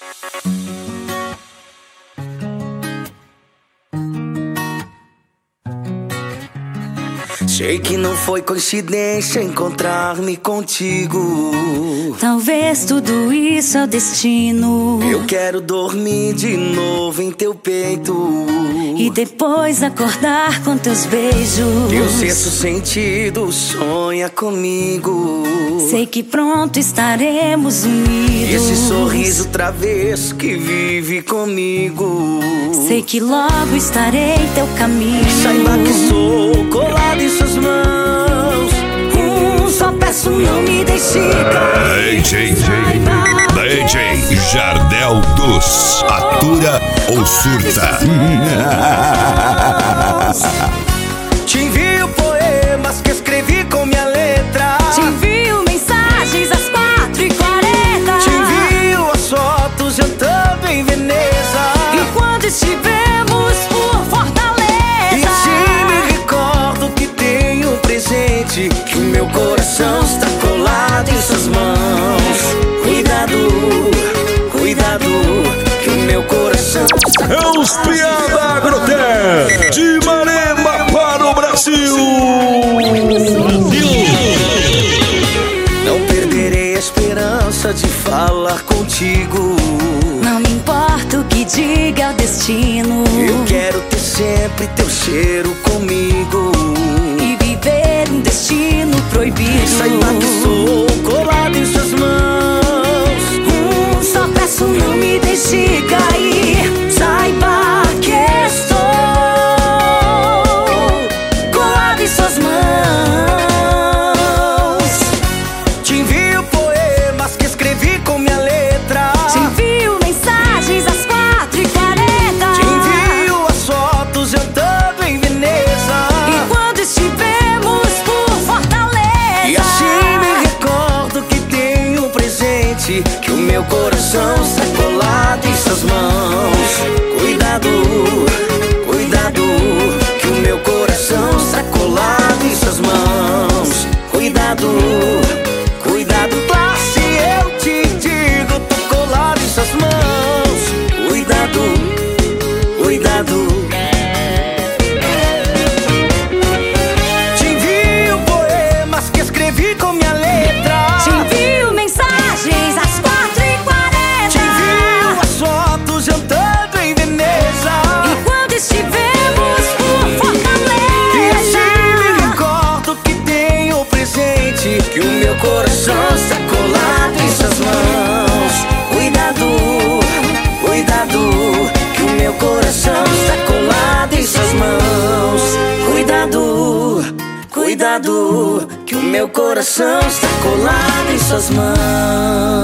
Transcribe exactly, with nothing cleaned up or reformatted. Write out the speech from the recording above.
Sei que não foi coincidência encontrar-me contigo. Talvez tudo isso é o destino. Eu quero dormir de novo em teu peito e depois acordar com teus beijos. Teu sexto sentido sonha comigo. Sei que pronto estaremos unidos. E esse sorriso travesso que vive comigo. Sei que logo estarei em teu caminho. Saiba que sou colado em suas mãos. Hum, só peço não me deixe cair. D J D J Jardel dos Atura ou Surta. Te envio poemas que escrevi com minha letra. Te envio mensagens às quatro e quarenta. Te envio as fotos jantando em Veneza. E quando estivemos por Fortaleza. E assim me recordo que tenho um presente, que o meu coração está colado em suas mãos. Cuidado, cuidado, que o meu coração está colado. É os Piada Agroté de Maremba para o Brasil. Não perderei a esperança de falar contigo. Não me importa o que diga o destino. Eu quero ter sempre teu cheiro comigo e viver um destino proibido. Saiba que sou colado em suas mãos. Hum, só peço não me deixe cair. Saiba que estou colado em suas mãos. Te envio poemas que escrevi com minha letra. Te envio mensagens às quatro e quarenta. Te envio as fotos jantando em Veneza. E quando estivemos por Fortaleza. E assim me recordo que tenho um presente, que o meu coração está colado em suas mãos. Cuidado, cuidado, que o meu coração está colado em suas mãos. Cuidado, cuidado, classe, eu te digo, tô colado em suas mãos. Cuidado, cuidado. Te envio poemas que escrevi com minha letra. Te envio mensagens às quatro e quarenta. Te envio as fotos jantando em Veneza. E quando estivemos por Fortaleza. E assim me recordo que tenho um presente, que o meu coração está colado em suas mãos. Cuidado, cuidado, que o meu coração está colado em suas mãos. Cuidado, cuidado, que o meu coração está colado em suas mãos.